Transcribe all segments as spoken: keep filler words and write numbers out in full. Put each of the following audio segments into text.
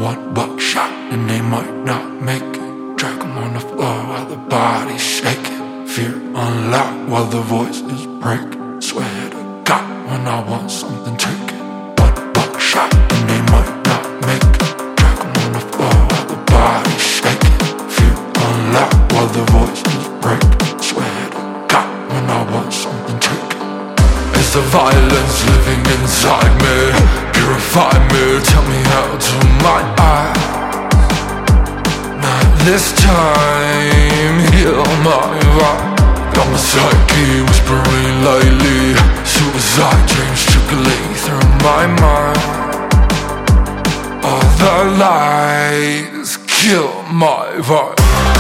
one buckshot and they might not make it. Drag 'em on the floor while the body's shaking. Fear unlocked while the voices break. Swear to God when I want something taken. One buckshot and they might not make it. Drag 'em on the floor while the body's shaking. Fear unlocked while the voices break. Swear to God when I want something taken. It's the violence living inside me. Purify me, tell me how to my eyes. Not this time, heal my vibe. Got my psyche whispering lightly. Suicide dreams trickling through my mind. All the lies kill my vibe.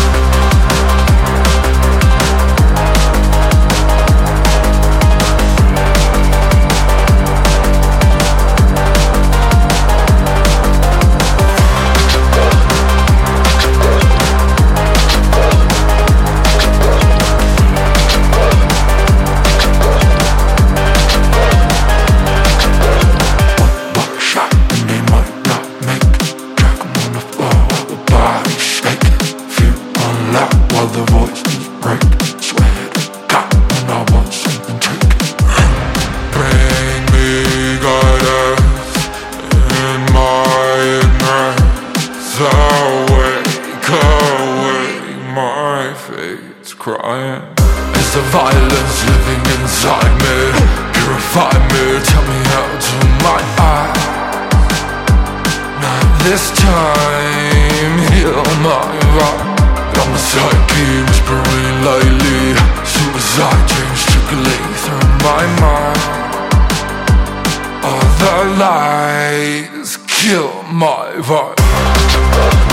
While the voices break, swear to God when I want something taken. Bring me guidance in my ignorance. Awake, awake, my fate's crying. It's the violence living inside me. Purify me, tell me how to my eyes. Not this time, heal my vibe. Got my psyche whispering lightly. Suicide dreams trickling through my mind. All the lies kill my vibe.